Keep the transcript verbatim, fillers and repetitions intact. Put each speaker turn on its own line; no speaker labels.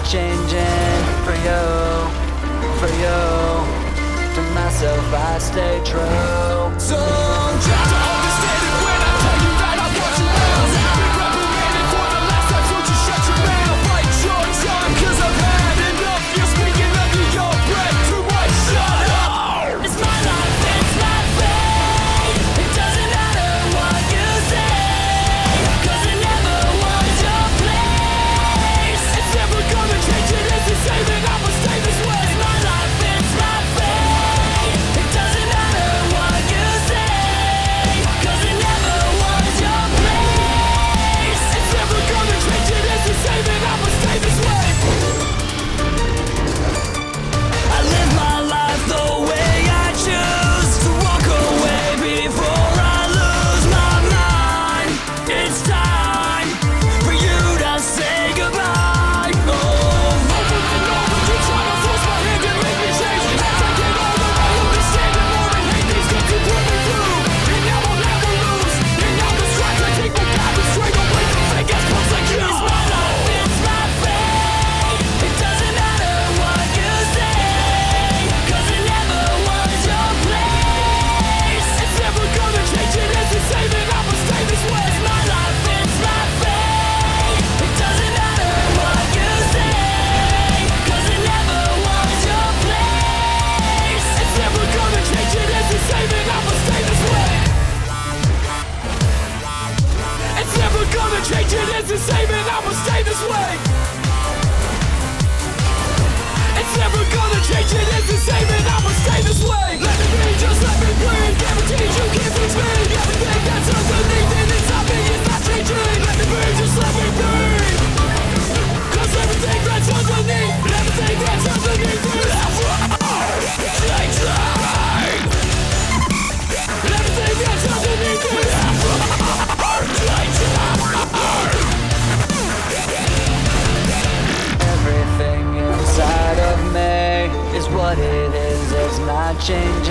changing. For you, for you, to myself I stay true.
So try to understand it when I tell you that I want you out. I've been reprimanded for the last time, so just shut your mouth. Bite your tongue, cause I've had enough. You're speaking under your breath to my shut up.
It's my life, it's my fate. It doesn't matter what you say, cause it never was your place.
It's never gonna change, it is the same and I'ma stay this way.
It's my life, it's my fate. It doesn't matter what you say, cause it never was your place.
It's never gonna change, it is the same and I'ma stay this way.
I live my life the way I choose to walk away before I lose my mind. It's time for you to say goodbye. Oh,
Over and over you try to force my hand and make me change. As I get older I understand it more and hate these guns you put me through. And now I'll never lose. And now the strides I take will guide me straight away from fake ass punks like you.
it's my life, it's my fate. It doesn't matter what you say, cause it never was your place.
It's never gonna change, it is the same and I'ma stay this way.
It's my life, it's my fate. It doesn't matter what you say, cause it never was your place.
It's never gonna change, it is the same and I'ma stay this way. It's never gonna change, it is the same and I'ma stay this way. It's never gonna change, it is the same and I'ma stay this way. Let me be, just let me breathe. Guaranteed you can't fix me. Everything that's underneath and inside me is not changing. Let me be, just let me breathe. Cause everything that's underneath, everything that's underneath is changing. Everything that's underneath is
Everything inside of me is what it is, it's not changing.